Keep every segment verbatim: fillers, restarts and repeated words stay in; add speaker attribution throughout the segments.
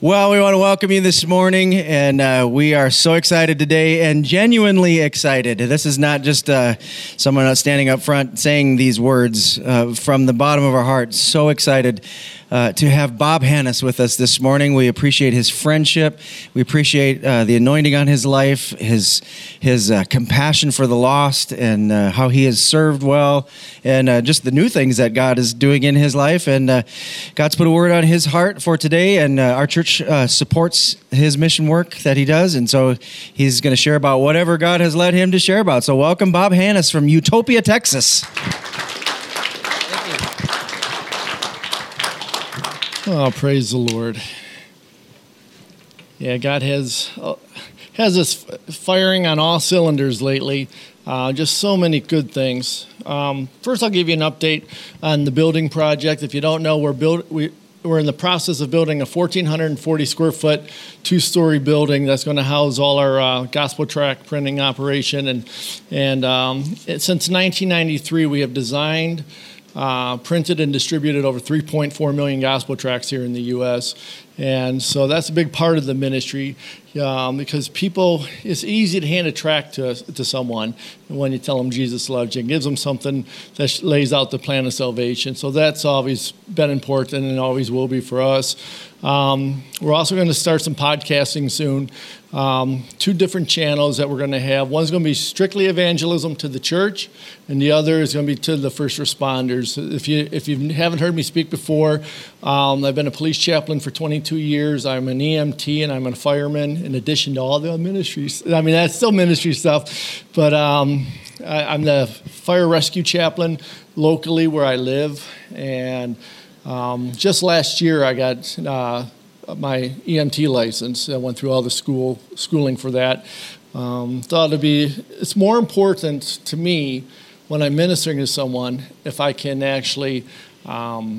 Speaker 1: Well, we want to welcome you this morning, and uh, we are so excited today and genuinely excited. This is not just uh, someone standing up front saying these words uh, from the bottom of our hearts. So excited uh, to have Bob Hannes with us this morning. We appreciate his friendship. We appreciate uh, the anointing on his life, his his uh, compassion for the lost, and uh, how he has served well, and uh, just the new things that God is doing in his life. And uh, God's put a word on his heart for today, and uh, our church Uh, supports his mission work that he does, and so he's going to share about whatever God has led him to share about. So welcome Bob Hannes from Utopia, Texas.
Speaker 2: Oh, praise the Lord. Yeah, God has uh, has us firing on all cylinders lately. Uh, just so many good things. Um, first, I'll give you an update on the building project. If you don't know, we're build we. We're in the process of building a one thousand four hundred forty square foot, two-story building that's going to house all our uh, gospel tract printing operation. And and um, it, since nineteen ninety-three, we have designed, uh, printed, and distributed over three point four million gospel tracts here in the U S And so that's a big part of the ministry, um, because people, it's easy to hand a tract to to someone when you tell them Jesus loves you. It gives them something that lays out the plan of salvation. So that's always been important and always will be for us. Um, we're also going to start some podcasting soon. Um, two different channels that we're going to have. One's going to be strictly evangelism to the church, and the other is going to be to the first responders. If you if you haven't heard me speak before, um, I've been a police chaplain for twenty-two years. I'm an E M T and I'm a fireman, in addition to all the ministries. I mean, that's still ministry stuff, but um, I, I'm the fire rescue chaplain locally where I live, and um, just last year I got Uh, my E M T license. I went through all the school schooling for that. Um, thought it'd be, it's more important to me when I'm ministering to someone if I can actually, um,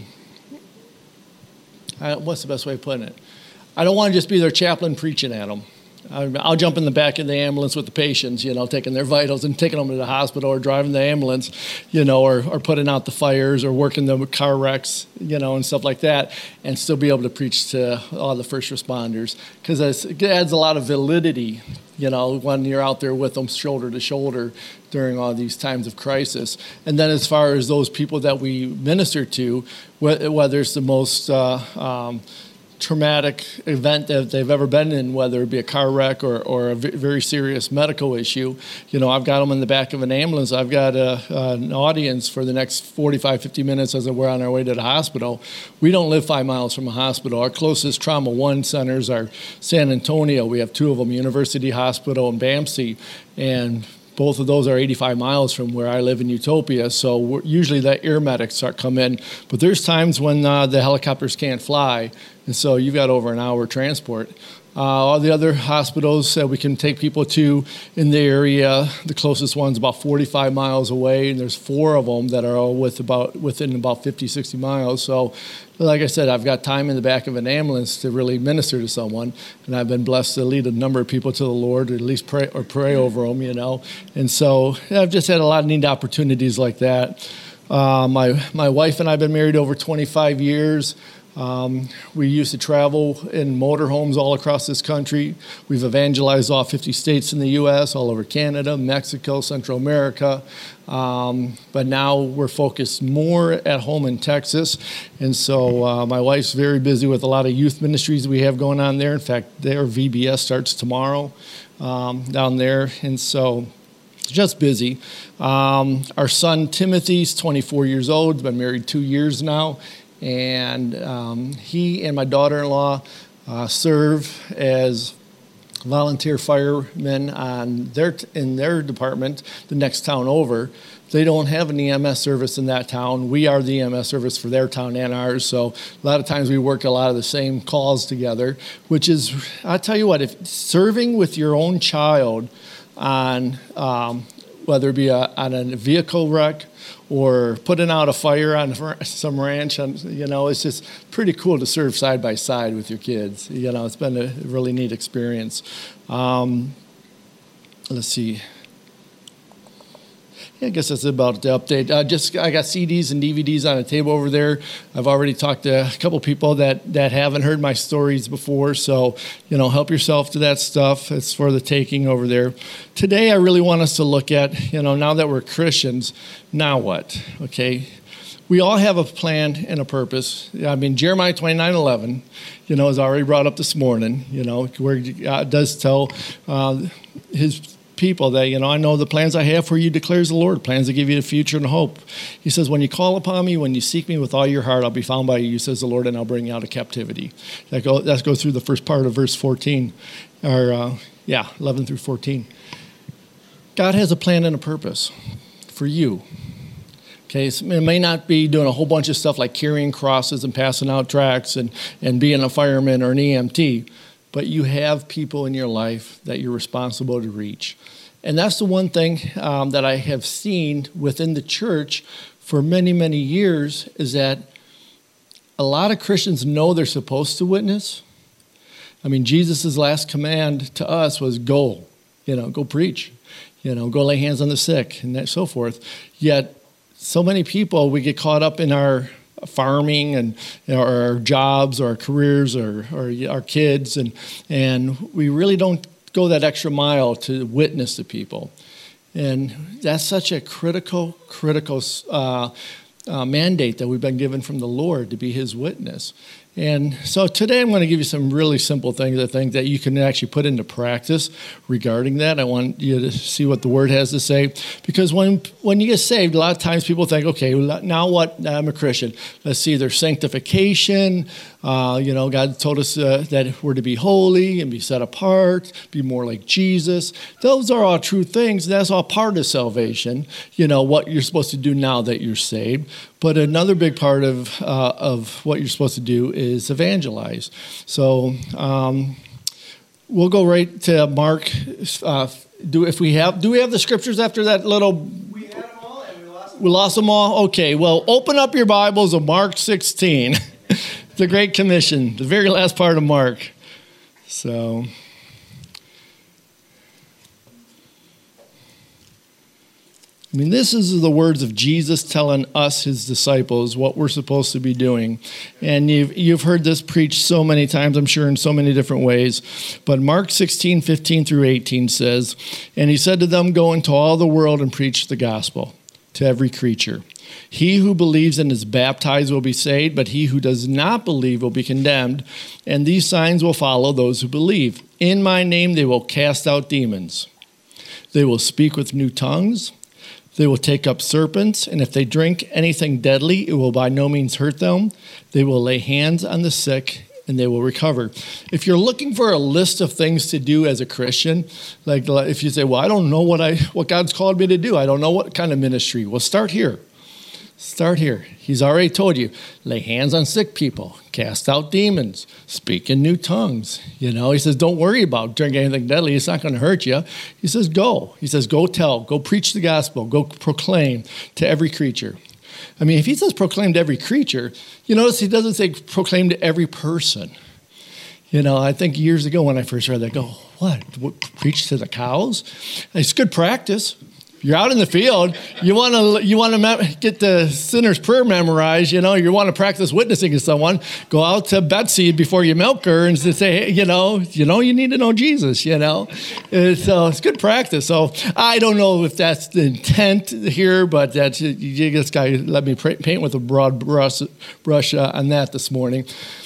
Speaker 2: I, what's the best way of putting it? I don't want to just be their chaplain preaching at them. I'll jump in the back of the ambulance with the patients, you know, taking their vitals and taking them to the hospital, or driving the ambulance, you know, or, or putting out the fires, or working the car wrecks, you know, and stuff like that, and still be able to preach to all the first responders, because it adds a lot of validity, you know, when you're out there with them shoulder to shoulder during all these times of crisis. And then as far as those people that we minister to, whether it's the most uh, um, traumatic event that they've ever been in, whether it be a car wreck or, or a very serious medical issue, you know, I've got them in the back of an ambulance. I've got a, an audience for the next forty-five, fifty minutes as we're on our way to the hospital. We don't live five miles from a hospital. Our closest Trauma One centers are San Antonio. We have two of them, University Hospital and B A M C, and both of those are eighty-five miles from where I live in Utopia, so we're, usually the air medics start come in. But there's times when uh, the helicopters can't fly, and so you've got over an hour transport. Uh, all the other hospitals that we can take people to in the area, the closest one's about forty-five miles away, and there's four of them that are all with about, within about fifty, sixty miles. So, like I said, I've got time in the back of an ambulance to really minister to someone, and I've been blessed to lead a number of people to the Lord, or at least pray or pray over them, you know. And so yeah, I've just had a lot of neat opportunities like that. Uh, my my wife and I have been married over twenty-five years. Um, we used to travel in motorhomes all across this country. We've evangelized all fifty states in the U S, all over Canada, Mexico, Central America. Um, but now we're focused more at home in Texas. And so uh, my wife's very busy with a lot of youth ministries we have going on there. In fact, their V B S starts tomorrow um, down there. And so just busy. Um, our son Timothy's twenty-four years old, been married two years now. And um, he and my daughter-in-law uh, serve as volunteer firemen on their t- in their department, the next town over. They don't have an E M S service in that town. We are the E M S service for their town and ours. So a lot of times we work a lot of the same calls together, which is, I tell you what, if serving with your own child on um, whether it be a, on a vehicle wreck or putting out a fire on some ranch, you know, it's just pretty cool to serve side by side with your kids. You know, it's been a really neat experience. Um, let's see. Yeah, I guess that's about the update. Uh, just I got C Ds and D V Ds on a table over there. I've already talked to a couple people that, that haven't heard my stories before, so you know, help yourself to that stuff. It's for the taking over there. Today, I really want us to look at, you know, now that we're Christians, now what? Okay, we all have a plan and a purpose. I mean, Jeremiah twenty-nine eleven, you know, is already brought up this morning. You know, where God does tell uh, His people that, you know, I know the plans I have for you, declares the Lord, plans to give you a future and hope. He says, when you call upon me, when you seek me with all your heart, I'll be found by you, says the Lord, and I'll bring you out of captivity. That go, that goes through the first part of verse fourteen, or uh, yeah, eleven through fourteen. God has a plan and a purpose for you. Okay, so it may not be doing a whole bunch of stuff like carrying crosses and passing out tracts and, and being a fireman or an E M T, but you have people in your life that you're responsible to reach. And that's the one thing um, that I have seen within the church for many, many years is that a lot of Christians know they're supposed to witness. I mean, Jesus' last command to us was go, you know, go preach, you know, go lay hands on the sick and so forth. Yet so many people, we get caught up in our farming and you know, our jobs or our careers or, or our kids, and and we really don't go that extra mile to witness to people. And that's such a critical, critical uh, uh, mandate that we've been given from the Lord to be His witness. And so today I'm going to give you some really simple things, I think, that you can actually put into practice regarding that. I want you to see what the Word has to say. Because when when you get saved, a lot of times people think, okay, now what? Now I'm a Christian. Let's see, there's sanctification. Uh, you know, God told us uh, that we're to be holy and be set apart, be more like Jesus. Those are all true things. That's all part of salvation, you know, what you're supposed to do now that you're saved. But another big part of uh, of what you're supposed to do is evangelize. So um, we'll go right to Mark. Uh, do if we have do we have the scriptures after that little?
Speaker 1: We had them all and we lost them.
Speaker 2: We lost them all. Okay. Well, open up your Bibles of Mark sixteen, the Great Commission, the very last part of Mark. So. I mean, this is the words of Jesus telling us, His disciples, what we're supposed to be doing. And you've, you've heard this preached so many times, I'm sure, in so many different ways. But Mark sixteen, fifteen through eighteen says, and He said to them, go into all the world and preach the gospel to every creature. He who believes and is baptized will be saved, but he who does not believe will be condemned. And these signs will follow those who believe. In my name they will cast out demons. They will speak with new tongues. They will take up serpents, and if they drink anything deadly, it will by no means hurt them. They will lay hands on the sick, and they will recover. If you're looking for a list of things to do as a Christian, like if you say, well, I don't know what I what God's called me to do. I don't know what kind of ministry. Well, start here. Start here. He's already told you, lay hands on sick people, cast out demons, speak in new tongues. You know, He says, don't worry about drinking anything deadly. It's not going to hurt you. He says, go. He says, go tell, go preach the gospel, go proclaim to every creature. I mean, if He says proclaim to every creature, you notice He doesn't say proclaim to every person. You know, I think years ago when I first read that, I go, what? what preach to the cows? It's good practice. You're out in the field. You want to you want to get the sinner's prayer memorized. You know, you want to practice witnessing to someone. Go out to Betsy before you milk her and say, hey, you know, you know, you need to know Jesus. You know, and so it's good practice. So I don't know if that's the intent here, but that's you this guy let me paint with a broad brush brush uh, on that this morning.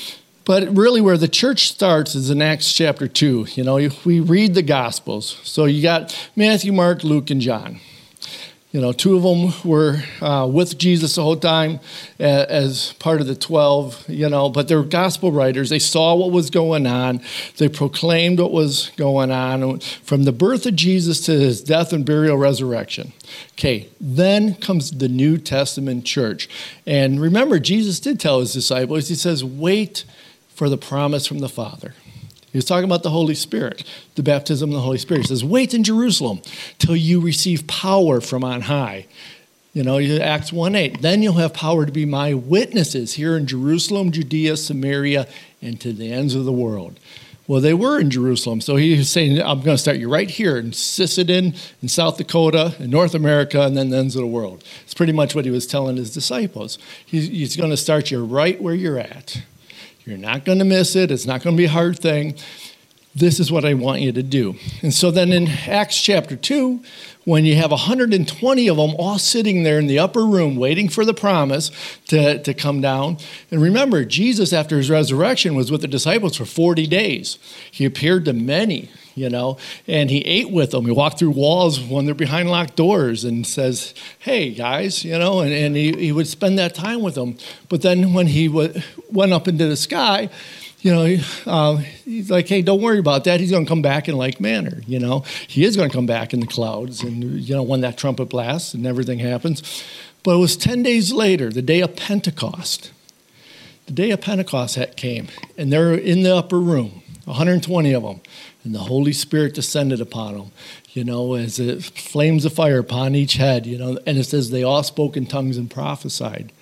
Speaker 2: But really where the church starts is in Acts chapter two. You know, we read the Gospels. So you got Matthew, Mark, Luke, and John. You know, two of them were uh, with Jesus the whole time uh, as part of the twelve, you know, but they're gospel writers. They saw what was going on. They proclaimed what was going on from the birth of Jesus to His death and burial, resurrection. Okay, then comes the New Testament church. And remember, Jesus did tell His disciples, He says, wait for the promise from the Father. He was talking about the Holy Spirit, the baptism of the Holy Spirit. He says, wait in Jerusalem till you receive power from on high. You know, Acts one eight. Then you'll have power to be my witnesses here in Jerusalem, Judea, Samaria, and to the ends of the world. Well, they were in Jerusalem. So he was saying, I'm going to start you right here in Sisseton, in South Dakota, in North America, and then the ends of the world. It's pretty much what he was telling his disciples. He's, he's going to start you right where you're at. You're not going to miss it. It's not going to be a hard thing. This is what I want you to do. And so then in Acts chapter two, when you have one hundred twenty of them all sitting there in the upper room waiting for the promise to, to come down. And remember, Jesus, after his resurrection, was with the disciples for forty days. He appeared to many, you know, and he ate with them. He walked through walls when they're behind locked doors and says, hey, guys, you know, and, and he, he would spend that time with them. But then when he w- went up into the sky, you know, uh, he's like, hey, don't worry about that. He's going to come back in like manner, you know. He is going to come back in the clouds and, you know, when that trumpet blasts and everything happens. But it was ten days later, the day of Pentecost. The day of Pentecost came, and they're in the upper room, one hundred twenty of them, and the Holy Spirit descended upon them, you know, as it flames of fire upon each head, you know. And it says they all spoke in tongues and prophesied.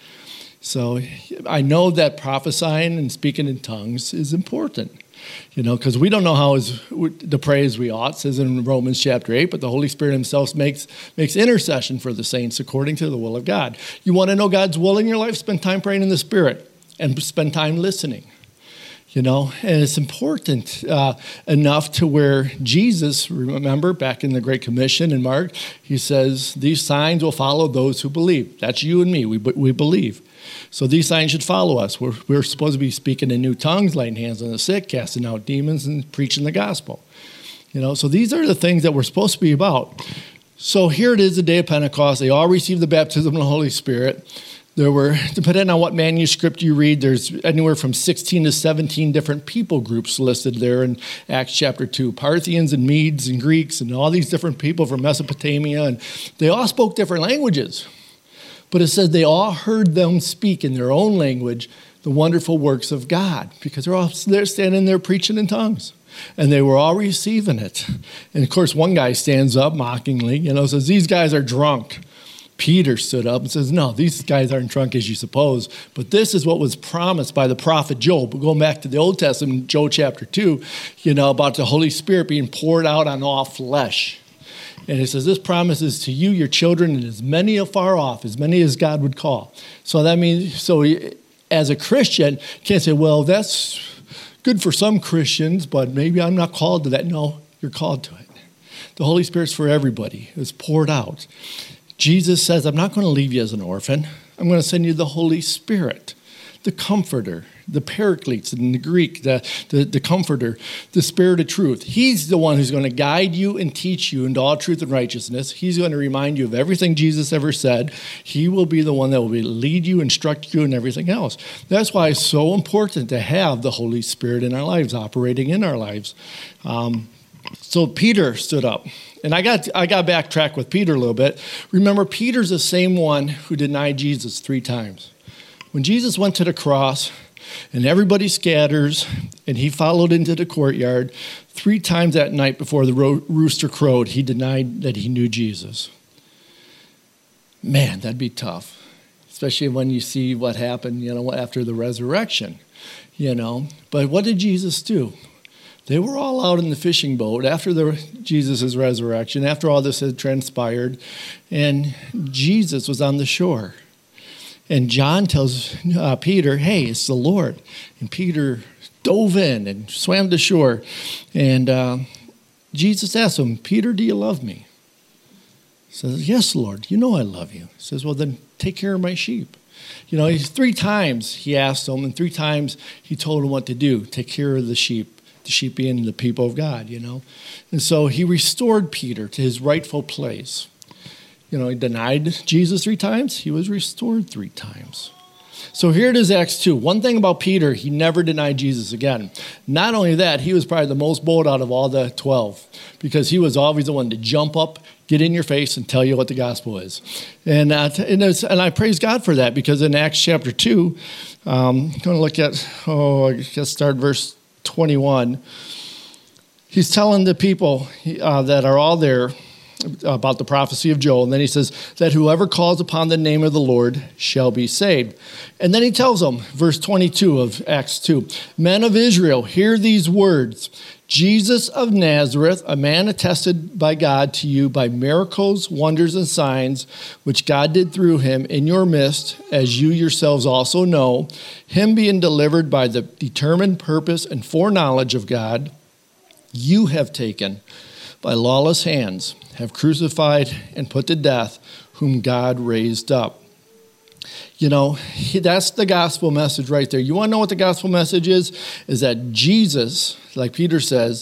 Speaker 2: So I know that prophesying and speaking in tongues is important, you know, because we don't know how is to pray as we ought, it says in Romans chapter eight, but the Holy Spirit himself makes, makes intercession for the saints according to the will of God. You want to know God's will in your life? Spend time praying in the Spirit and spend time listening, you know, and it's important uh, enough to where Jesus, remember back in the Great Commission in Mark, he says, these signs will follow those who believe. That's you and me. We, we believe. So these signs should follow us. We're, we're supposed to be speaking in new tongues, laying hands on the sick, casting out demons, and preaching the gospel. You know, so these are the things that we're supposed to be about. So here it is, the day of Pentecost. They all received the baptism of the Holy Spirit. There were, depending on what manuscript you read, there's anywhere from sixteen to seventeen different people groups listed there in Acts chapter two. Parthians and Medes and Greeks and all these different people from Mesopotamia. And they all spoke different languages. But it says they all heard them speak in their own language the wonderful works of God, because they're all they're standing there preaching in tongues. And they were all receiving it. And of course, one guy stands up mockingly, you know, says, these guys are drunk. Peter stood up and says, no, these guys aren't drunk as you suppose. But this is what was promised by the prophet Joel. But going back to the Old Testament, Joel chapter two, you know, about the Holy Spirit being poured out on all flesh. And it says, this promise is to you, your children, and as many afar off, as many as God would call. So that means, so as a Christian, you can't say, well, that's good for some Christians, but maybe I'm not called to that. No, you're called to it. The Holy Spirit's for everybody. It's poured out. Jesus says, I'm not going to leave you as an orphan. I'm going to send you the Holy Spirit, the Comforter, the Paracletes in the Greek, the, the, the Comforter, the Spirit of truth. He's the one who's going to guide you and teach you into all truth and righteousness. He's going to remind you of everything Jesus ever said. He will be the one that will lead you, instruct you, and everything else. That's why it's so important to have the Holy Spirit in our lives, operating in our lives. Um, so Peter stood up. And I got I got backtracked with Peter a little bit. Remember, Peter's the same one who denied Jesus three times. When Jesus went to the cross, and everybody scatters, and he followed into the courtyard. Three times that night before the ro- rooster crowed, he denied that he knew Jesus. Man, that'd be tough, especially when you see what happened, you know, after the resurrection, you know. But what did Jesus do? They were all out in the fishing boat after the, Jesus' resurrection, after all this had transpired, and Jesus was on the shore. And John tells uh, Peter, hey, it's the Lord. And Peter dove in and swam to shore. And uh, Jesus asked him, Peter, do you love me? He says, yes, Lord, you know I love you. He says, well, then take care of my sheep. You know, he's, three times he asked him, and three times he told him what to do, take care of the sheep, the sheep being the people of God, you know. And so he restored Peter to his rightful place. You know, he denied Jesus three times. He was restored three times. So here it is, Acts two. One thing about Peter, he never denied Jesus again. Not only that, he was probably the most bold out of all the twelve, because he was always the one to jump up, get in your face, and tell you what the gospel is. And uh, and, and I praise God for that, because in Acts chapter two, um, I'm going to look at, oh, I guess start verse twenty-one. He's telling the people uh, that are all there, about the prophecy of Joel. And then he says that whoever calls upon the name of the Lord shall be saved. And then he tells them, verse twenty-two of Acts two, men of Israel, hear these words. Jesus of Nazareth, a man attested by God to you by miracles, wonders, and signs, which God did through him in your midst, as you yourselves also know, him being delivered by the determined purpose and foreknowledge of God, you have taken by lawless hands, have crucified and put to death, whom God raised up. You know, that's the gospel message right there. You want to know what the gospel message is? Is that Jesus, like Peter says,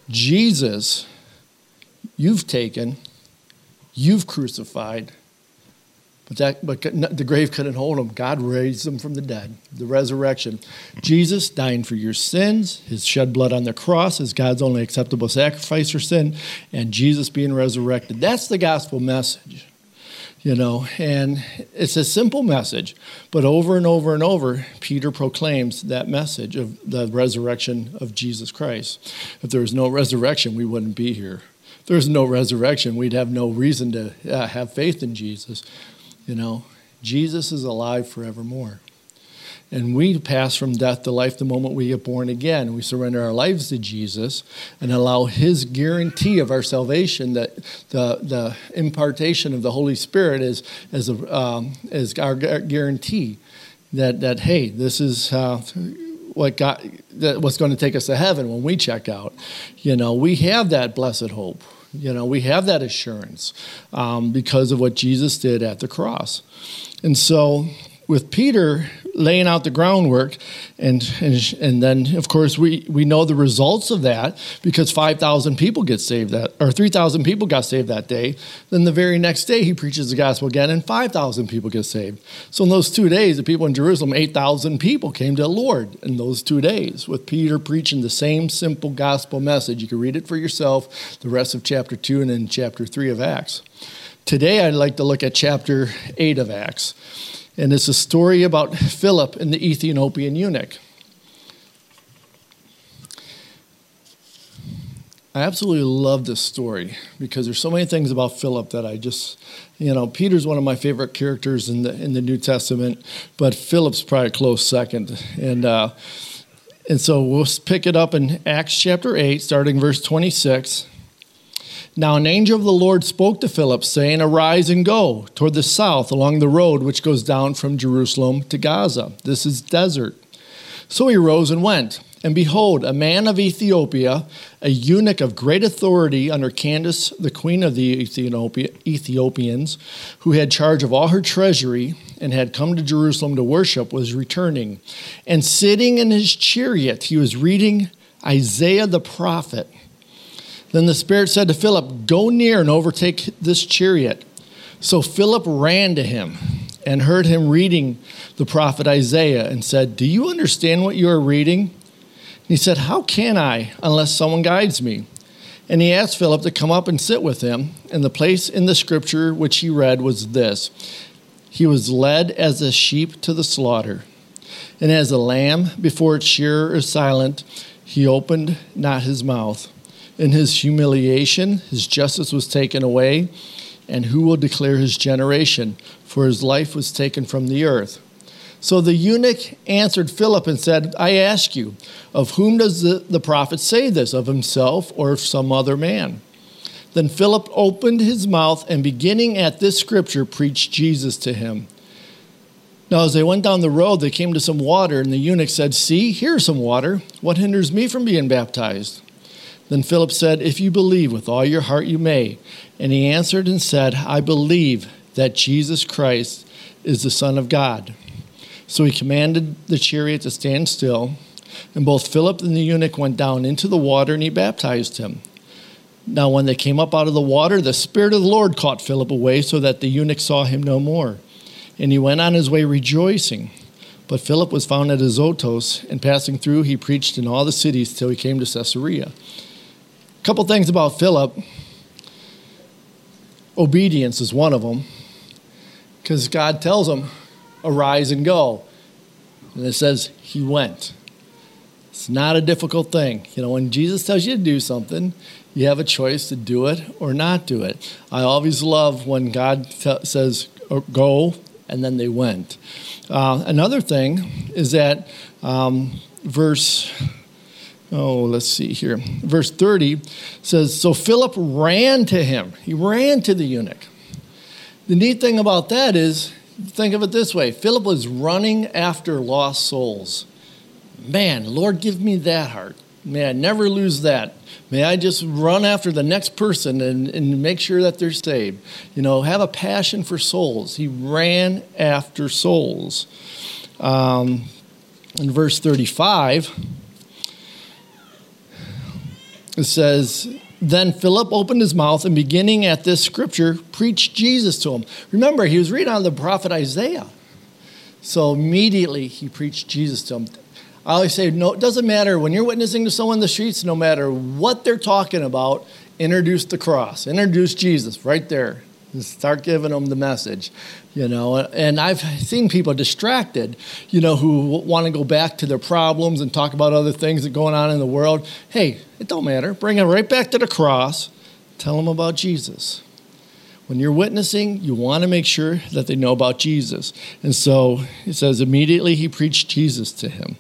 Speaker 2: Jesus, you've taken, you've crucified, but that but the grave couldn't hold him. God raised him from the dead, the resurrection. Jesus dying for your sins, his shed blood on the cross is God's only acceptable sacrifice for sin, and Jesus being resurrected. That's the gospel message. You know, and it's a simple message, but over and over and over, Peter proclaims that message of the resurrection of Jesus Christ. If there was no resurrection, we wouldn't be here. If there was no resurrection, we'd have no reason to uh, have faith in Jesus. You know, Jesus is alive forevermore. And we pass from death to life the moment we get born again. We surrender our lives to Jesus and allow his guarantee of our salvation, that the, the impartation of the Holy Spirit is, is, a, um, is our guarantee that, that hey, this is uh, what God, that what's going to take us to heaven when we check out. You know, we have that blessed hope. You know, we have that assurance um, because of what Jesus did at the cross. And so with Peter laying out the groundwork, and and, and then, of course, we, we know the results of that because five thousand people get saved that, or three thousand people got saved that day. Then the very next day, he preaches the gospel again, and five thousand people get saved. So in those two days, the people in Jerusalem, eight thousand people came to the Lord in those two days with Peter preaching the same simple gospel message. You can read it for yourself, the rest of chapter two and then chapter three of Acts. Today, I'd like to look at chapter eight of Acts. And it's a story about Philip and the Ethiopian eunuch. I absolutely love this story because there's so many things about Philip that I just, you know, Peter's one of my favorite characters in the in the New Testament, but Philip's probably a close second. And uh, and so we'll pick it up in Acts chapter eight, starting verse twenty-six. Now an angel of the Lord spoke to Philip, saying, arise and go toward the south along the road which goes down from Jerusalem to Gaza. This is desert. So he rose and went. And behold, a man of Ethiopia, a eunuch of great authority under Candace, the queen of the Ethiopia, Ethiopians, who had charge of all her treasury and had come to Jerusalem to worship, was returning. And sitting in his chariot, he was reading Isaiah the prophet. Then the Spirit said to Philip, go near and overtake this chariot. So Philip ran to him and heard him reading the prophet Isaiah and said, do you understand what you are reading? And he said, how can I unless someone guides me? And he asked Philip to come up and sit with him. And the place in the scripture which he read was this. He was led as a sheep to the slaughter. And as a lamb before its shearer is silent, he opened not his mouth. In his humiliation, his justice was taken away, and who will declare his generation? For his life was taken from the earth. So the eunuch answered Philip and said, I ask you, of whom does the, the prophet say this, of himself or of some other man? Then Philip opened his mouth and beginning at this scripture preached Jesus to him. Now as they went down the road, they came to some water, and the eunuch said, see, here's some water. What hinders me from being baptized? Then Philip said, if you believe with all your heart, you may. And he answered and said, I believe that Jesus Christ is the Son of God. So he commanded the chariot to stand still. And both Philip and the eunuch went down into the water, and he baptized him. Now when they came up out of the water, the Spirit of the Lord caught Philip away, so that the eunuch saw him no more. And he went on his way rejoicing. But Philip was found at Azotus, and passing through, he preached in all the cities till he came to Caesarea. A couple things about Philip. Obedience is one of them, because God tells him, arise and go. And it says he went. It's not a difficult thing. You know, when Jesus tells you to do something, you have a choice to do it or not do it. I always love when God t- says, go, and then they went. Uh, another thing is that um, verse, oh, let's see here. Verse thirty says, so Philip ran to him. He ran to the eunuch. The neat thing about that is, think of it this way. Philip was running after lost souls. Man, Lord, give me that heart. May I never lose that. May I just run after the next person and, and make sure that they're saved. You know, have a passion for souls. He ran after souls. Um, in verse thirty-five, it says, then Philip opened his mouth and beginning at this scripture, preached Jesus to him. Remember, he was reading out of the prophet Isaiah. So immediately he preached Jesus to him. I always say, no, it doesn't matter. When you're witnessing to someone in the streets, no matter what they're talking about, introduce the cross. Introduce Jesus right there. Just start giving them the message, you know. And I've seen people distracted, you know, who want to go back to their problems and talk about other things that are going on in the world. Hey, it don't matter. Bring them right back to the cross. Tell them about Jesus. When you're witnessing, you want to make sure that they know about Jesus. And so it says, immediately he preached Jesus to him.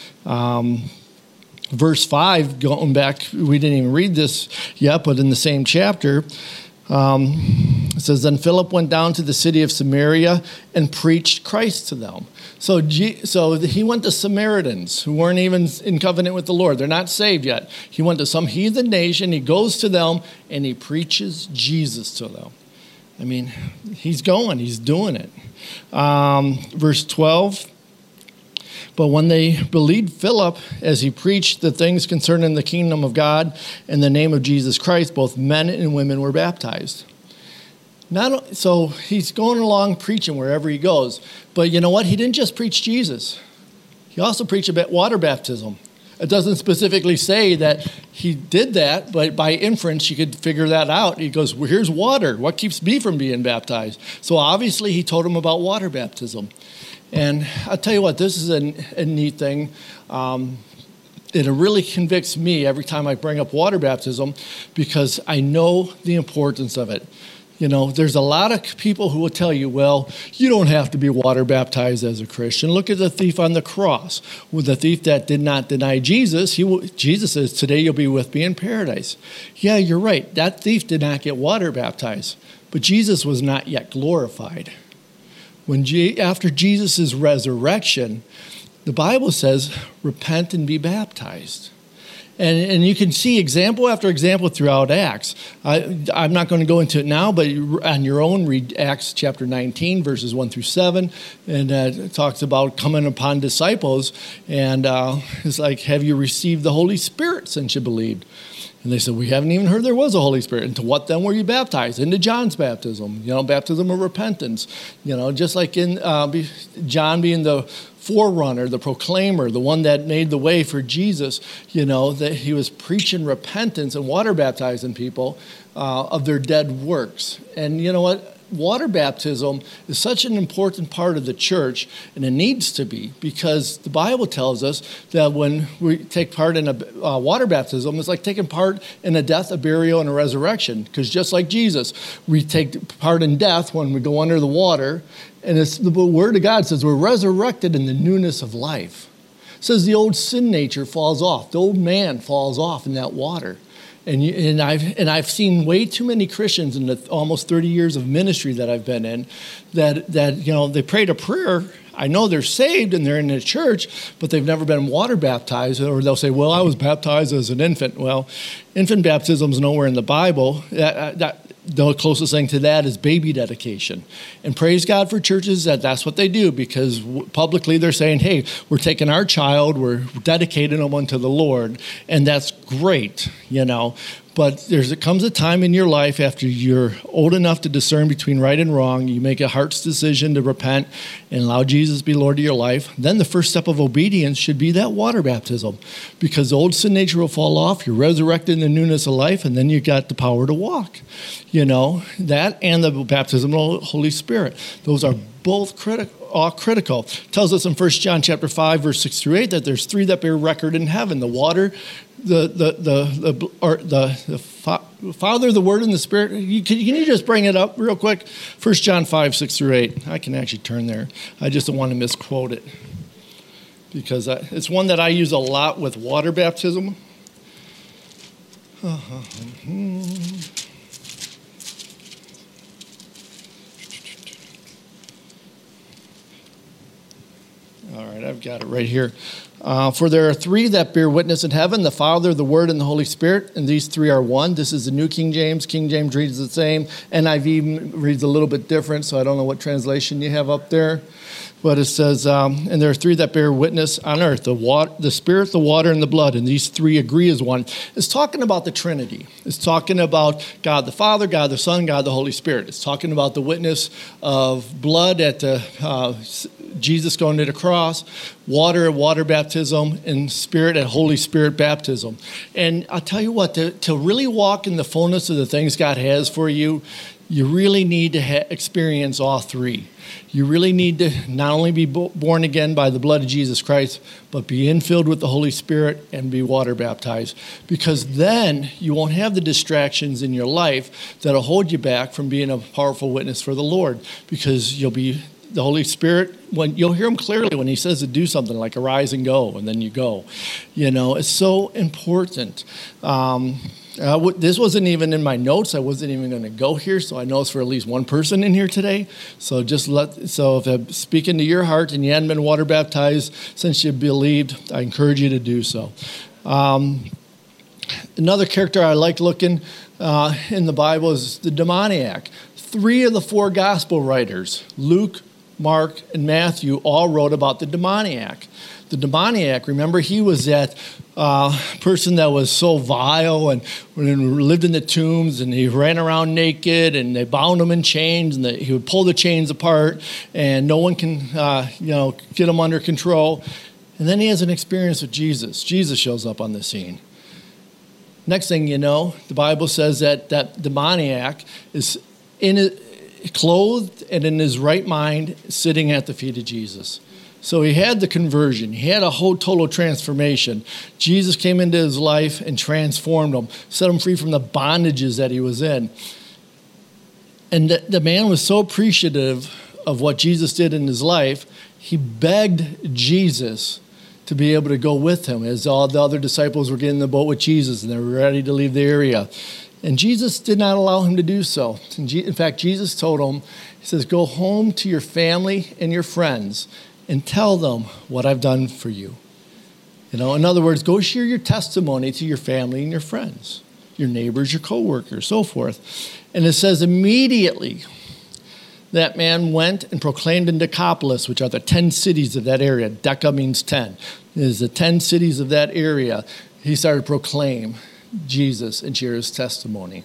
Speaker 2: Um, verse five, going back, we didn't even read this yet, but in the same chapter, um, it says, then Philip went down to the city of Samaria and preached Christ to them. So, G- so he went to Samaritans who weren't even in covenant with the Lord. They're not saved yet. He went to some heathen nation. He goes to them and he preaches Jesus to them. I mean, he's going, he's doing it. Um, verse twelve, but when they believed Philip as he preached the things concerning the kingdom of God in the name of Jesus Christ, both men and women were baptized. Not so he's going along preaching wherever he goes. But you know what? He didn't just preach Jesus. He also preached about water baptism. It doesn't specifically say that he did that, but by inference, you could figure that out. He goes, well, here's water. What keeps me from being baptized? So obviously, he told him about water baptism. And I'll tell you what, this is a, a neat thing. Um, it really convicts me every time I bring up water baptism because I know the importance of it. You know, there's a lot of people who will tell you, well, you don't have to be water baptized as a Christian. Look at the thief on the cross. With the thief that did not deny Jesus, he, Jesus says, today you'll be with me in paradise. Yeah, you're right. That thief did not get water baptized, but Jesus was not yet glorified. When G- after Jesus' resurrection, the Bible says, repent and be baptized. And, and you can see example after example throughout Acts. I, I'm not going to go into it now, but on your own, read Acts chapter nineteen, verses one through seven. And uh, it talks about coming upon disciples. And uh, it's like, have you received the Holy Spirit since you believed? And they said, we haven't even heard there was a Holy Spirit. Into what then were you baptized? Into John's baptism, you know, baptism of repentance. You know, just like in uh, John being the forerunner, the proclaimer, the one that made the way for Jesus, you know, that he was preaching repentance and water baptizing people uh, of their dead works. And you know what? Water baptism is such an important part of the church, and it needs to be, because the Bible tells us that when we take part in a uh, water baptism, it's like taking part in a death, a burial, and a resurrection. Because just like Jesus, we take part in death when we go under the water, and it's, the Word of God says we're resurrected in the newness of life. It says the old sin nature falls off. The old man falls off in that water. And, you, and, I've, and I've seen way too many Christians in the almost thirty years of ministry that I've been in that, that, you know, they prayed a prayer. I know they're saved and they're in the church, but they've never been water baptized. Or they'll say, well, I was baptized as an infant. Well, infant baptism is nowhere in the Bible. That, that, the closest thing to that is baby dedication. And praise God for churches that that's what they do, because publicly they're saying, hey, we're taking our child, we're dedicating them unto the Lord. And that's great, you know. But there's it comes a time in your life after you're old enough to discern between right and wrong, you make a heart's decision to repent and allow Jesus to be Lord of your life. Then the first step of obedience should be that water baptism, because the old sin nature will fall off. You're resurrected in the newness of life, and then you got the power to walk. You know, that and the baptism of the Holy Spirit. Those are both critical. All critical. It tells us in First John chapter five, verse six through eight, that there's three that bear record in heaven: the water, the the the the or the, the fa- Father, the Word, and the Spirit. You, can, can you just bring it up real quick? First John five, six through eight. I can actually turn there. I just don't want to misquote it because I, it's one that I use a lot with water baptism. Uh-huh. All right, I've got it right here. Uh, For there are three that bear witness in heaven, the Father, the Word, and the Holy Spirit, and these three are one. This is the New King James. King James reads the same. N I V reads a little bit different, so I don't know what translation you have up there. But it says, um, and there are three that bear witness on earth, the water, the Spirit, the water, and the blood, and these three agree as one. It's talking about the Trinity. It's talking about God the Father, God the Son, God the Holy Spirit. It's talking about the witness of blood at the uh, Jesus going to the cross, water at water baptism, and Spirit at Holy Spirit baptism. And I'll tell you what, to, to really walk in the fullness of the things God has for you, you really need to ha- experience all three. You really need to not only be bo- born again by the blood of Jesus Christ, but be infilled with the Holy Spirit and be water baptized. Because then you won't have the distractions in your life that'll hold you back from being a powerful witness for the Lord. Because you'll be the Holy Spirit, when you'll hear him clearly when he says to do something like arise and go, and then you go. You know, it's so important. Um, Uh, w- this wasn't even in my notes. I wasn't even going to go here, so I know it's for at least one person in here today. So just let. So if I'm speaking to your heart and you hadn't been water baptized since you believed, I encourage you to do so. Um, another character I like looking uh, in the Bible is the demoniac. Three of the four gospel writers, Luke, Mark, and Matthew, all wrote about the demoniac. The demoniac, remember, he was that uh, person that was so vile and, and lived in the tombs, and he ran around naked, and they bound him in chains, and the, he would pull the chains apart, and no one can, uh, you know, get him under control. And then he has an experience with Jesus. Jesus shows up on the scene. Next thing you know, the Bible says that that demoniac is in it, clothed and in his right mind, sitting at the feet of Jesus. So he had the conversion. He had a whole total transformation. Jesus came into his life and transformed him, set him free from the bondages that he was in. And the, the man was so appreciative of what Jesus did in his life, he begged Jesus to be able to go with him as all the other disciples were getting in the boat with Jesus and they were ready to leave the area. And Jesus did not allow him to do so. In fact, Jesus told him, he says, go home to your family and your friends and tell them what I've done for you. You know, in other words, go share your testimony to your family and your friends, your neighbors, your coworkers, so forth. And it says immediately that man went and proclaimed in Decapolis, which are the ten cities of that area. Deca means ten. It is the ten cities of that area. He started to proclaim Jesus and share his testimony.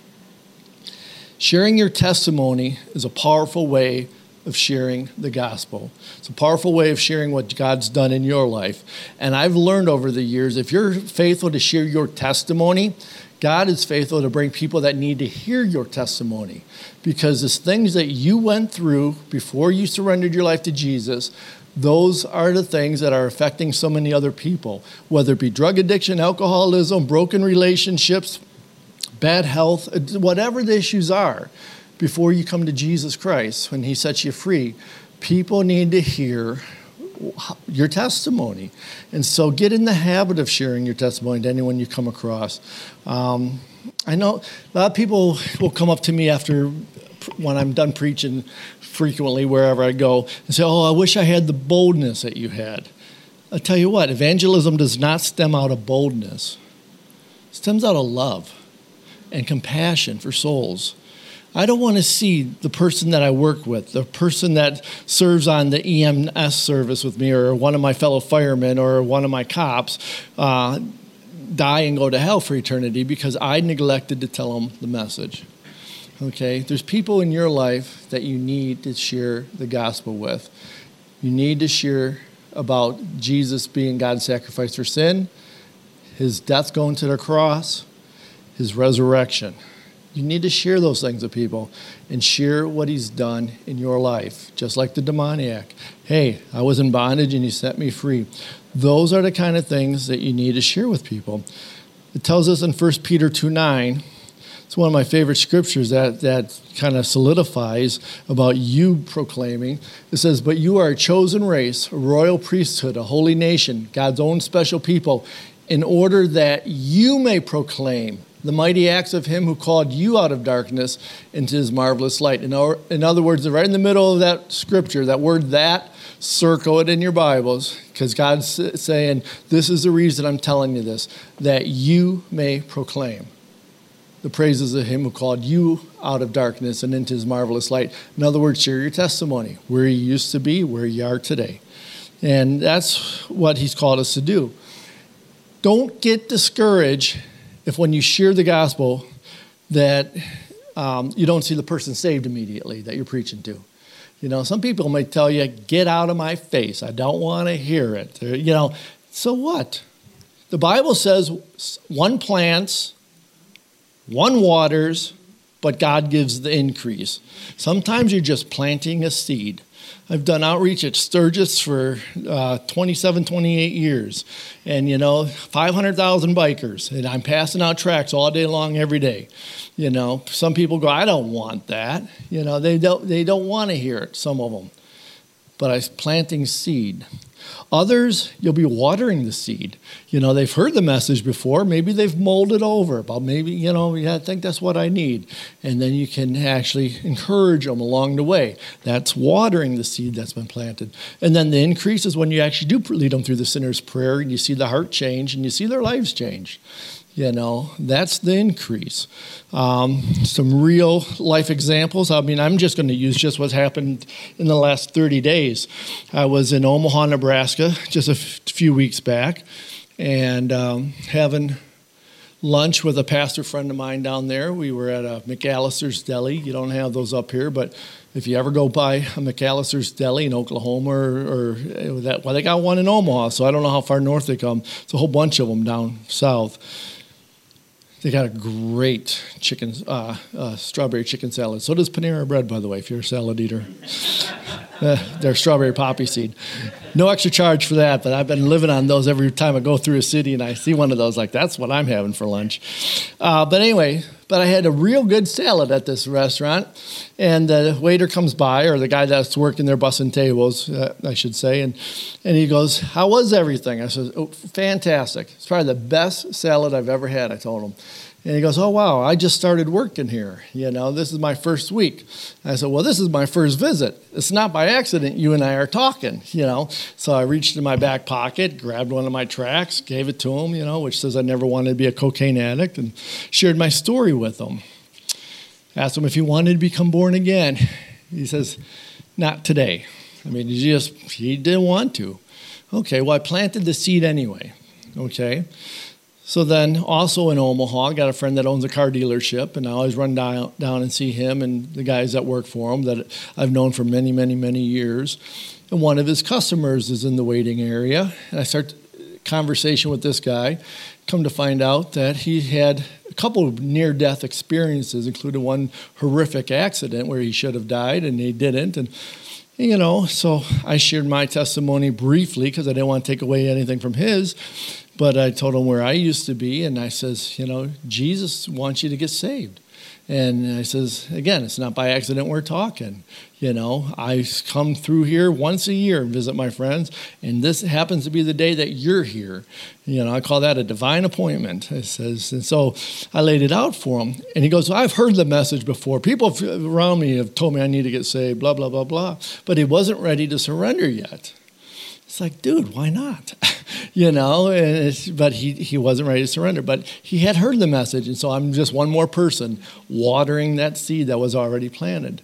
Speaker 2: Sharing your testimony is a powerful way of sharing the gospel. It's a powerful way of sharing what God's done in your life. And I've learned over the years, if you're faithful to share your testimony, God is faithful to bring people that need to hear your testimony. Because the things that you went through before you surrendered your life to Jesus, those are the things that are affecting so many other people, whether it be drug addiction, alcoholism, broken relationships, bad health, whatever the issues are. Before you come to Jesus Christ, when he sets you free, people need to hear your testimony. And so get in the habit of sharing your testimony to anyone you come across. Um, I know a lot of people will come up to me after, when I'm done preaching frequently wherever I go, and say, oh, I wish I had the boldness that you had. I'll tell you what, evangelism does not stem out of boldness. It stems out of love and compassion for souls. I don't want to see the person that I work with, the person that serves on the E M S service with me, or one of my fellow firemen, or one of my cops, uh, die and go to hell for eternity because I neglected to tell them the message. Okay? There's people in your life that you need to share the gospel with. You need to share about Jesus being God's sacrifice for sin, his death going to the cross, his resurrection. You need to share those things with people and share what he's done in your life, just like the demoniac. Hey, I was in bondage and he set me free. Those are the kind of things that you need to share with people. It tells us in First Peter two nine, it's one of my favorite scriptures that, that kind of solidifies about you proclaiming. It says, but you are a chosen race, a royal priesthood, a holy nation, God's own special people, in order that you may proclaim the mighty acts of him who called you out of darkness into his marvelous light. In, our, in other words, right in the middle of that scripture, that word that, circle it in your Bibles, because God's saying, this is the reason I'm telling you this, that you may proclaim the praises of him who called you out of darkness and into his marvelous light. In other words, share your testimony, where you used to be, where you are today. And that's what he's called us to do. Don't get discouraged if when you share the gospel that um, you don't see the person saved immediately that you're preaching to. You know, some people may tell you, get out of my face. I don't want to hear it. You know, so what? The Bible says one plants, one waters, but God gives the increase. Sometimes you're just planting a seed. I've done outreach at Sturgis for uh, twenty-seven, twenty-eight years. And, you know, five hundred thousand bikers. And I'm passing out tracts all day long, every day. You know, some people go, I don't want that. You know, they don't, they don't want to hear it, some of them. But I'm planting seed. Others, you'll be watering the seed. You know, they've heard the message before. Maybe they've molded over. But maybe, you know, yeah, I think that's what I need. And then you can actually encourage them along the way. That's watering the seed that's been planted. And then the increase is when you actually do lead them through the sinner's prayer and you see the heart change and you see their lives change. You know, that's the increase. Um, some real life examples. I mean, I'm just going to use just what's happened in the last thirty days. I was in Omaha, Nebraska, just a f- few weeks back, and um, having lunch with a pastor friend of mine down there. We were at a McAllister's Deli. You don't have those up here, but if you ever go by a McAllister's Deli in Oklahoma, or, or that, well, they got one in Omaha, so I don't know how far north they come. It's a whole bunch of them down south. They got a great chicken, uh, uh, strawberry chicken salad. So does Panera Bread, by the way, if you're a salad eater. uh, they're strawberry poppy seed. No extra charge for that, but I've been living on those every time I go through a city and I see one of those, like, that's what I'm having for lunch. Uh, but anyway, but I had a real good salad at this restaurant, and the waiter comes by, or the guy that's working there bussing tables, uh, I should say, and, and he goes, how was everything? I said, oh, fantastic. It's probably the best salad I've ever had, I told him. And he goes, oh, wow, I just started working here. You know, this is my first week. I said, well, this is my first visit. It's not by accident you and I are talking, you know. So I reached in my back pocket, grabbed one of my tracts, gave it to him, you know, which says I never wanted to be a cocaine addict, and shared my story with him. Asked him if he wanted to become born again. He says, not today. I mean, he just, he didn't want to. Okay, well, I planted the seed anyway, okay. So then also in Omaha, I got a friend that owns a car dealership, and I always run down, down and see him and the guys that work for him that I've known for many, many, many years. And one of his customers is in the waiting area, and I start a conversation with this guy. Come to find out that he had a couple of near-death experiences, including one horrific accident where he should have died and he didn't. And you know, so I shared my testimony briefly because I didn't want to take away anything from his. But I told him where I used to be, and I says, you know, Jesus wants you to get saved. And I says, again, it's not by accident we're talking. You know, I come through here once a year and visit my friends, and this happens to be the day that you're here. You know, I call that a divine appointment. I says, and so I laid it out for him. And he goes, well, I've heard the message before. People around me have told me I need to get saved, blah, blah, blah, blah. But he wasn't ready to surrender yet. It's like, dude, why not? You know, and it's, but he, he wasn't ready to surrender. But he had heard the message, and so I'm just one more person watering that seed that was already planted.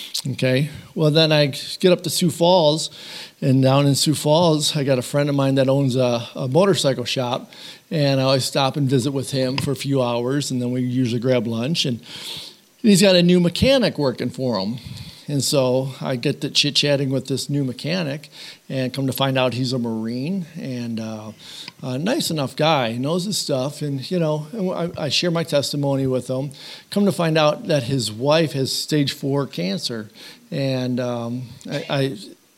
Speaker 2: Okay, well, then I get up to Sioux Falls, and down in Sioux Falls, I got a friend of mine that owns a, a motorcycle shop, and I always stop and visit with him for a few hours, and then we usually grab lunch. And he's got a new mechanic working for him. And so I get to chit-chatting with this new mechanic, and come to find out he's a Marine, and uh, a nice enough guy. He knows his stuff, and, you know, I, I share my testimony with him. Come to find out that his wife has stage four cancer. And um, I, I,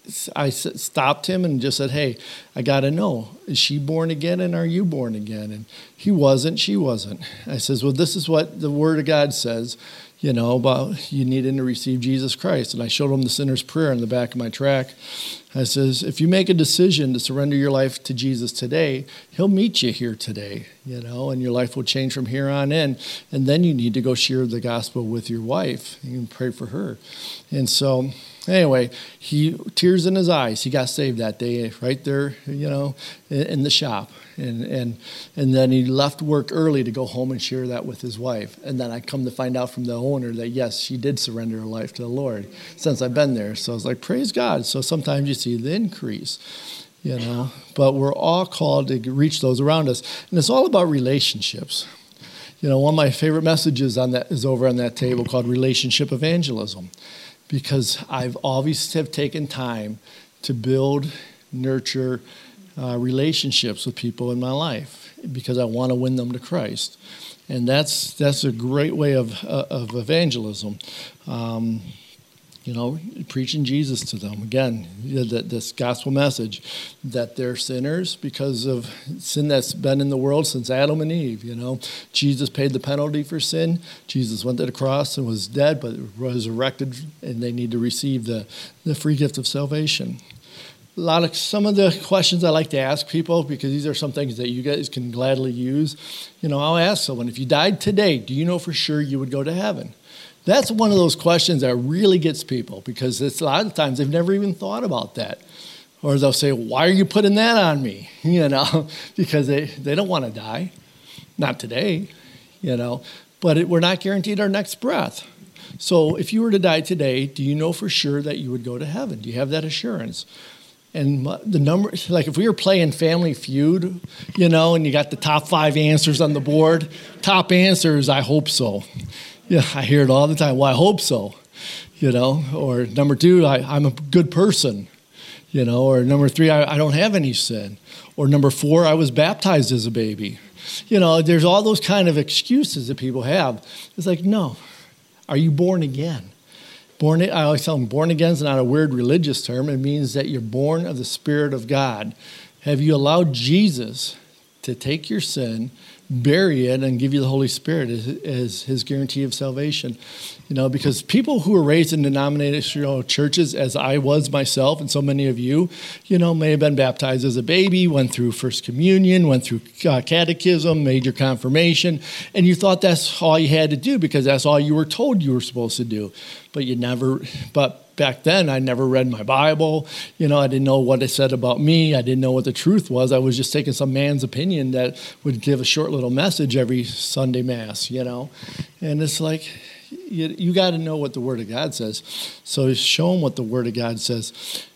Speaker 2: I stopped him and just said, hey, I got to know, is she born again, and are you born again? And he wasn't, she wasn't. I says, well, this is what the Word of God says, you know, about you needing to receive Jesus Christ. And I showed him the sinner's prayer in the back of my track. I says, if you make a decision to surrender your life to Jesus today, he'll meet you here today, you know, and your life will change from here on in. And then you need to go share the gospel with your wife. You can pray for her. And so anyway, he tears in his eyes. He got saved that day right there, you know, in, in the shop. And, and and then he left work early to go home and share that with his wife. And then I come to find out from the owner that, yes, she did surrender her life to the Lord since I've been there. So I was like, praise God. So sometimes you see the increase, you know. But we're all called to reach those around us. And it's all about relationships. You know, one of my favorite messages on that is over on that table called Relationship Evangelism. Because I've always have taken time to build, nurture, Uh, relationships with people in my life because I want to win them to Christ. And that's that's a great way of uh, of evangelism. Um, you know, preaching Jesus to them. Again, that this gospel message that they're sinners because of sin that's been in the world since Adam and Eve. You know, Jesus paid the penalty for sin. Jesus went to the cross and was dead, but resurrected, and they need to receive the, the free gift of salvation. A lot of some of the questions I like to ask people, because these are some things that you guys can gladly use. You know, I'll ask someone, if you died today, do you know for sure you would go to heaven? That's one of those questions that really gets people, because it's a lot of times they've never even thought about that. Or they'll say, why are you putting that on me? You know, because they, they don't want to die. Not today, you know. But it, we're not guaranteed our next breath. So if you were to die today, do you know for sure that you would go to heaven? Do you have that assurance? And the number, like if we were playing Family Feud, you know, and you got the top five answers on the board, top answers, I hope so. Yeah, I hear it all the time. Well, I hope so, you know. Or number two, I, I'm a good person, you know. Or number three, I, I don't have any sin. Or number four, I was baptized as a baby. You know, there's all those kind of excuses that people have. It's like, no, are you born again? Born, I always tell them, born again is not a weird religious term. It means that you're born of the Spirit of God. Have you allowed Jesus to take your sin, bury it, and give you the Holy Spirit as, as his guarantee of salvation? You know, because people who were raised in denominational churches, as I was myself and so many of you, you know, may have been baptized as a baby, went through First Communion, went through uh, catechism, major confirmation, and you thought that's all you had to do because that's all you were told you were supposed to do. But you never, but back then I never read my Bible. You know, I didn't know what it said about me. I didn't know what the truth was. I was just taking some man's opinion that would give a short little message every Sunday Mass, you know. And it's like, you, you got to know what the Word of God says. So show them what the Word of God says.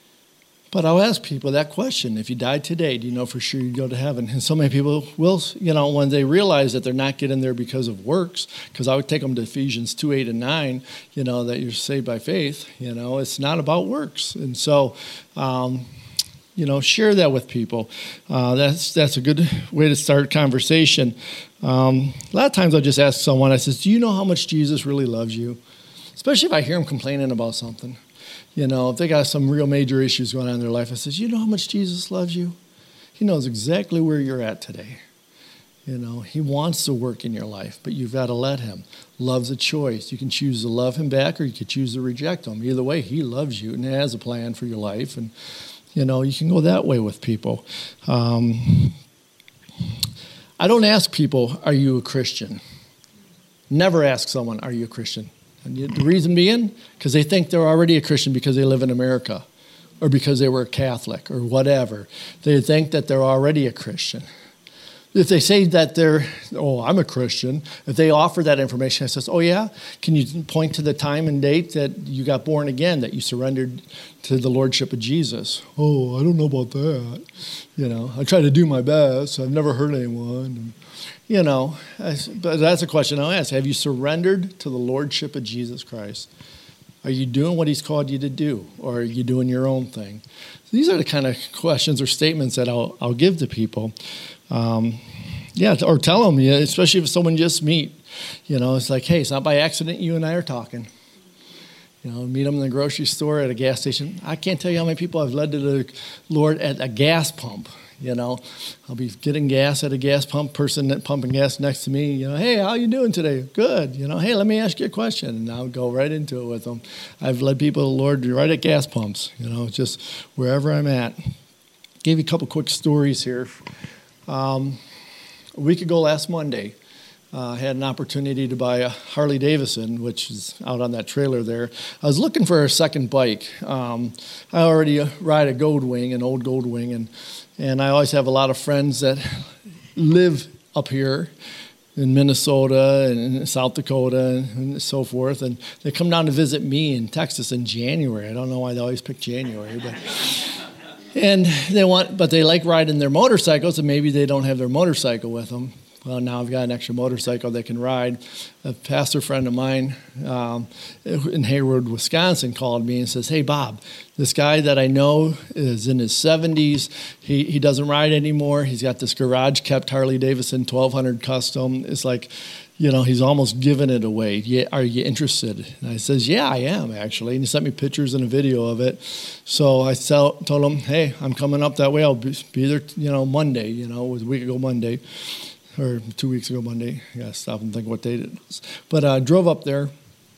Speaker 2: But I'll ask people that question. If you died today, do you know for sure you'd go to heaven? And so many people will, you know, when they realize that they're not getting there because of works, because I would take them to Ephesians two, eight, and nine, you know, that you're saved by faith. You know, it's not about works. And so, um, you know, share that with people. Uh, that's that's a good way to start conversation. Um, a lot of times I'll just ask someone, I says, do you know how much Jesus really loves you? Especially if I hear them complaining about something. You know, if they got some real major issues going on in their life, I says, you know how much Jesus loves you? He knows exactly where you're at today. You know, he wants to work in your life, but you've got to let him. Love's a choice. You can choose to love him back or you can choose to reject him. Either way, he loves you and has a plan for your life. And, you know, you can go that way with people. Um, I don't ask people, are you a Christian? Never ask someone, are you a Christian? And the reason being, because they think they're already a Christian because they live in America or because they were a Catholic or whatever. They think that they're already a Christian. If they say that they're, oh, I'm a Christian, if they offer that information, I says, oh, yeah? Can you point to the time and date that you got born again, that you surrendered to the Lordship of Jesus? Oh, I don't know about that. You know, I try to do my best. I've never hurt anyone. And, you know, I, but that's a question I'll ask. Have you surrendered to the Lordship of Jesus Christ? Are you doing what he's called you to do, or are you doing your own thing? These are the kind of questions or statements that I'll, I'll give to people. Um, yeah, or tell them, yeah, especially if someone just meet. You know, it's like, hey, it's not by accident you and I are talking. You know, meet them in the grocery store, at a gas station. I can't tell you how many people I've led to the Lord at a gas pump. You know, I'll be getting gas at a gas pump, person that pumping gas next to me, you know, hey, how you doing today? Good. You know, hey, let me ask you a question. And I'll go right into it with them. I've led people to the Lord right at gas pumps, you know, just wherever I'm at. Gave you a couple quick stories here. Um, a week ago last Monday, I uh, had an opportunity to buy a Harley Davidson, which is out on that trailer there. I was looking for a second bike. Um, I already ride a Goldwing, an old Goldwing, and and I always have a lot of friends that live up here in Minnesota and South Dakota and so forth, and they come down to visit me in Texas in January. I don't know why they always pick January, but and they want, but they like riding their motorcycles, and maybe they don't have their motorcycle with them. Well, now I've got an extra motorcycle they can ride. A pastor friend of mine um, in Hayward, Wisconsin, called me and says, hey, Bob, this guy that I know is in his seventies. He he doesn't ride anymore. He's got this garage-kept Harley Davidson twelve hundred Custom. It's like, you know, he's almost giving it away. Yeah, are you interested? And I says, yeah, I am, actually. And he sent me pictures and a video of it. So I tell, told him, hey, I'm coming up that way. I'll be, be there, you know, Monday, you know, it was a week ago Monday. Or two weeks ago Monday. I gotta stop and think what date it was. But I uh, drove up there,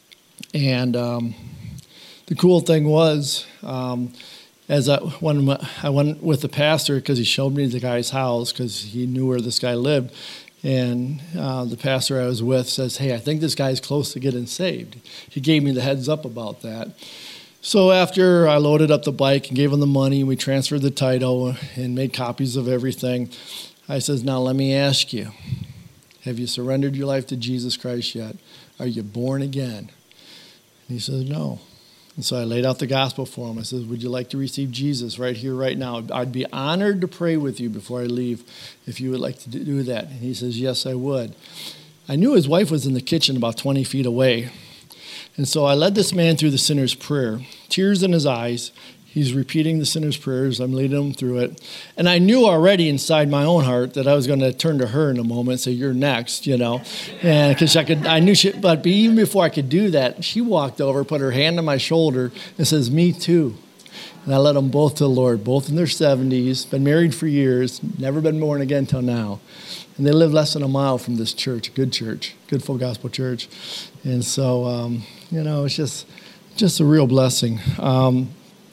Speaker 2: and um, the cool thing was, um, as I, when I went with the pastor, because he showed me the guy's house, because he knew where this guy lived, and uh, the pastor I was with says, hey, I think this guy's close to getting saved. He gave me the heads up about that. So after I loaded up the bike and gave him the money, we transferred the title and made copies of everything, I says, now let me ask you, have you surrendered your life to Jesus Christ yet? Are you born again? And he says, no. And so I laid out the gospel for him. I said, would you like to receive Jesus right here, right now? I'd be honored to pray with you before I leave if you would like to do that. And he says, yes, I would. I knew his wife was in the kitchen about twenty feet away. And so I led this man through the sinner's prayer, tears in his eyes. He's repeating the sinner's prayers. I'm leading him through it. And I knew already inside my own heart that I was going to turn to her in a moment and say, you're next, you know. And because I could, I knew she, but even before I could do that, she walked over, put her hand on my shoulder and says, me too. And I led them both to the Lord, both in their seventies, been married for years, never been born again till now. And they live less than a mile from this church, a good church, good full gospel church. And so, um, you know, it's just, just a real blessing. Um,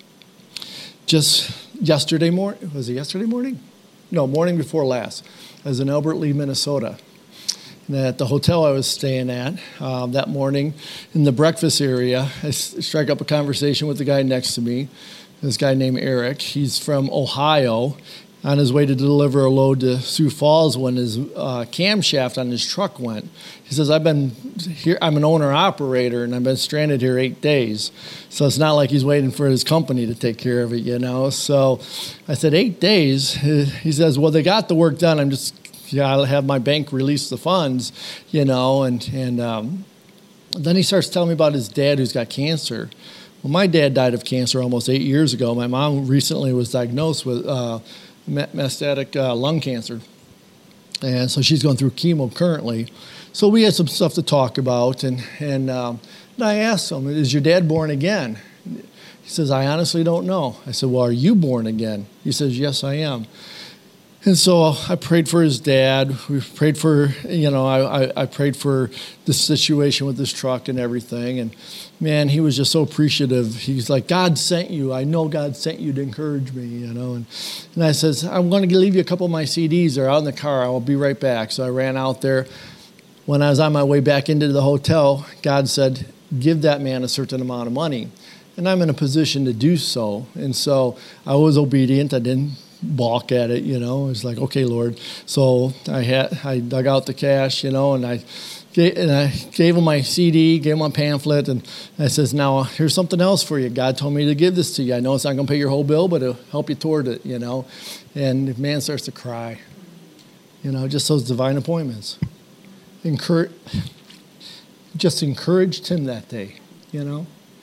Speaker 2: Just yesterday morning, was it yesterday morning? No, morning before last. I was in Albert Lea, Minnesota. And at the hotel I was staying at um, that morning, in the breakfast area, I strike up a conversation with the guy next to me, this guy named Eric. He's from Ohio, on his way to deliver a load to Sioux Falls when his uh, camshaft on his truck went. He says, I've been here, I'm an owner-operator, and I've been stranded here eight days. So it's not like he's waiting for his company to take care of it, you know. So I said, eight days? He says, well, they got the work done. I'm just, yeah, I'll have my bank release the funds, you know. And, and um, then he starts telling me about his dad who's got cancer. Well, my dad died of cancer almost eight years ago. My mom recently was diagnosed with uh, metastatic uh, lung cancer. And so she's going through chemo currently. So we had some stuff to talk about. And, and, um, and I asked him, is your dad born again? He says, I honestly don't know. I said, well, are you born again? He says, yes, I am. And so I prayed for his dad. We prayed for, you know, I, I, I prayed for the situation with this truck and everything. And, man, he was just so appreciative. He's like, God sent you. I know God sent you to encourage me, you know. And, and I says, I'm going to leave you a couple of my C Ds. They're out in the car. I will be right back. So I ran out there. When I was on my way back into the hotel, God said, give that man a certain amount of money. And I'm in a position to do so. And so I was obedient. I didn't balk at it, you know. It's like, okay, Lord. So I had I dug out the cash, you know, and I gave, and I gave him my C D, gave him my pamphlet, and I says, now here's something else for you. God told me to give this to you. I know it's not going to pay your whole bill, but it'll help you toward it, you know. And the man starts to cry, you know, just those divine appointments. Encourage, just encouraged him that day, you know.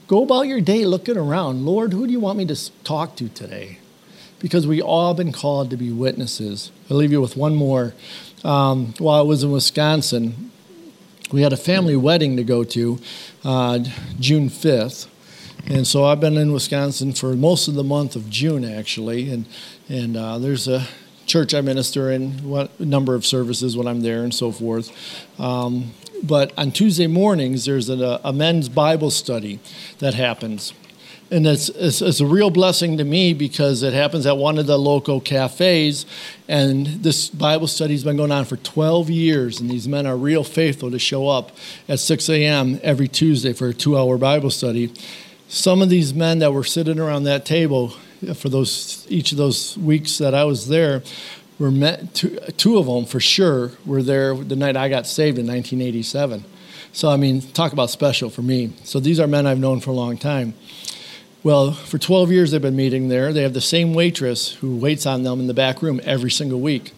Speaker 2: go about your day looking around. Lord, who do you want me to talk to today? Because we all been called to be witnesses. I'll leave you with one more. Um, while I was in Wisconsin, we had a family wedding to go to uh, June fifth. And so I've been in Wisconsin for most of the month of June, actually. And, and uh, there's a church I minister in, what, a number of services when I'm there and so forth. Um, but on Tuesday mornings, there's a, a men's Bible study that happens. And it's, it's, it's a real blessing to me because it happens at one of the local cafes. And this Bible study has been going on for twelve years. And these men are real faithful to show up at six a.m. every Tuesday for a two-hour Bible study. Some of these men that were sitting around that table for those each of those weeks that I was there were met, two, two of them for sure were there the night I got saved in nineteen eighty-seven. So, I mean, talk about special for me. So these are men I've known for a long time. Well, for twelve years they've been meeting there. They have the same waitress who waits on them in the back room every single week.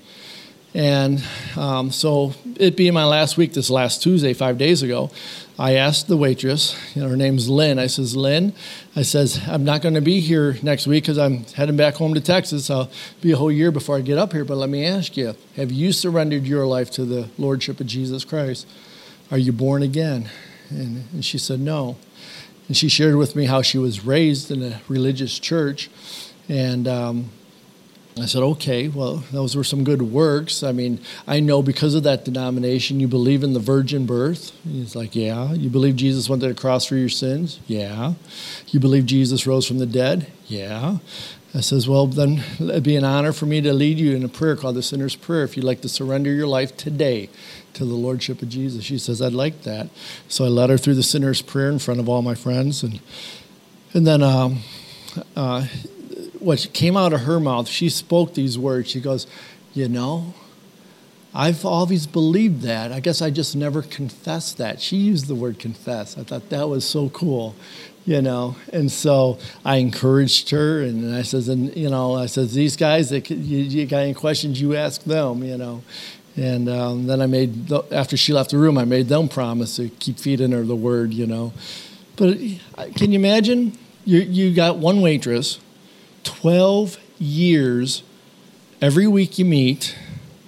Speaker 2: And um, so it being my last week, this last Tuesday, five days ago, I asked the waitress, you know, her name's Lynn. I says, Lynn, I says, I'm not going to be here next week because I'm heading back home to Texas. I'll be a whole year before I get up here. But let me ask you, have you surrendered your life to the Lordship of Jesus Christ? Are you born again? And, and she said, no. And she shared with me how she was raised in a religious church. And um, I said, okay, well, those were some good works. I mean, I know because of that denomination, you believe in the virgin birth. He's like, yeah. You believe Jesus went to the cross for your sins? Yeah. You believe Jesus rose from the dead? Yeah. I says, well, then it'd be an honor for me to lead you in a prayer called the Sinner's Prayer if you'd like to surrender your life today to the Lordship of Jesus. She says, I'd like that. So I led her through the Sinner's Prayer in front of all my friends. And, and then... Um, uh, what came out of her mouth, she spoke these words. She goes, you know, I've always believed that. I guess I just never confessed that. She used the word confess. I thought that was so cool, you know. And so I encouraged her, and I says, and you know, I says, these guys, they, you, you got any questions, you ask them, you know. And um, then I made, after she left the room, I made them promise to keep feeding her the word, you know. But can you imagine? You you got one waitress, twelve years, every week you meet.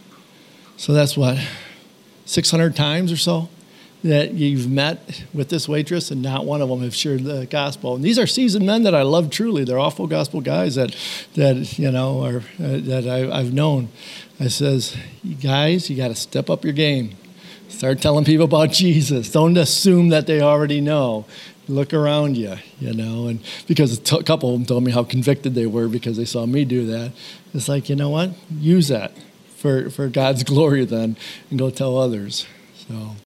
Speaker 2: So that's what, six hundred times or so that you've met with this waitress, and not one of them have shared the gospel. And these are seasoned men that I love truly. They're all full gospel guys that, that you know, are, uh, that I, I've known. I says, you guys, you got to step up your game. Start telling people about Jesus. Don't assume that they already know. Look around you, you know, and because a t- couple of them told me how convicted they were because they saw me do that. It's like, you know what? Use that for, for God's glory then and go tell others. So